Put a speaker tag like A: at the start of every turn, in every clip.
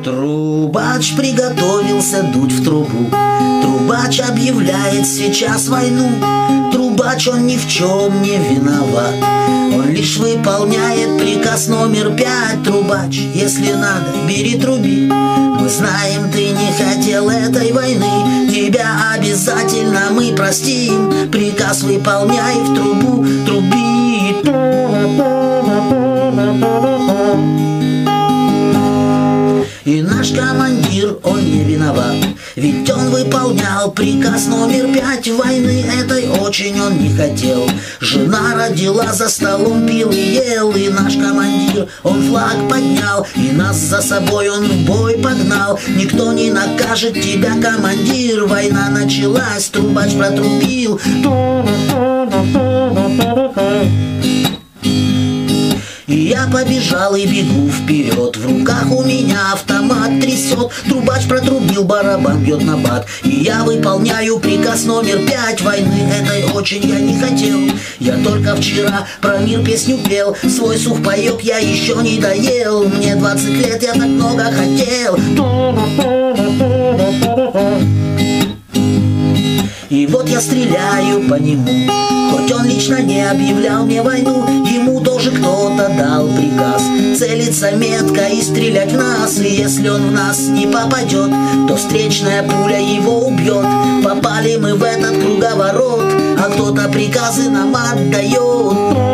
A: Трубач приготовился дуть в трубу. Трубач объявляет сейчас войну. Трубач, он ни в чем не виноват. Он лишь выполняет приказ номер 5. Трубач, если надо, бери, труби. Мы знаем, ты не хотел этой войны. Тебя обязательно мы простим. Приказ выполняй, в трубу труби. И наш командир, он не виноват, ведь он выполнял приказ номер 5. Войны этой очень он не хотел. Жена родила, за столом пил и ел. И наш командир, он флаг поднял, и нас за собой он в бой погнал. Никто не накажет тебя, командир. Война началась, трубач протрубил. И я побежал и бегу вперед. В руках у меня автомат трясет. Трубач протрубил, барабан бьет на бат. И я выполняю приказ номер 5. Войны этой очень я не хотел. Я только вчера про мир песню пел. Свой сухпайок я еще не доел. Мне 20 лет, я так много хотел. И вот я стреляю по нему. Хоть он лично не объявлял мне войну, ему тоже кто-то дал приказ целиться метко и стрелять в нас. И если он в нас не попадет, то встречная пуля его убьет. Попали мы в этот круговорот, а кто-то приказы нам отдает.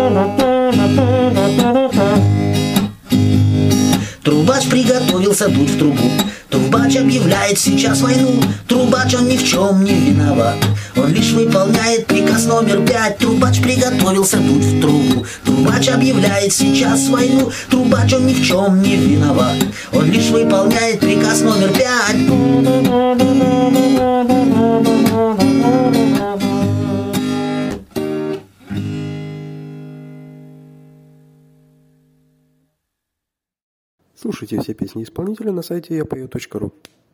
A: Трубач приготовился дуть в трубу. Трубач объявляет сейчас войну. Трубач, он ни в чем не виноват. Он лишь выполняет приказ номер 5. Трубач приготовился дуть в трубу. Трубач объявляет сейчас войну. Трубач, он ни в чем не виноват. Он лишь выполняет приказ номер 5.
B: Слушайте все песни исполнителя на сайте yapою.ru.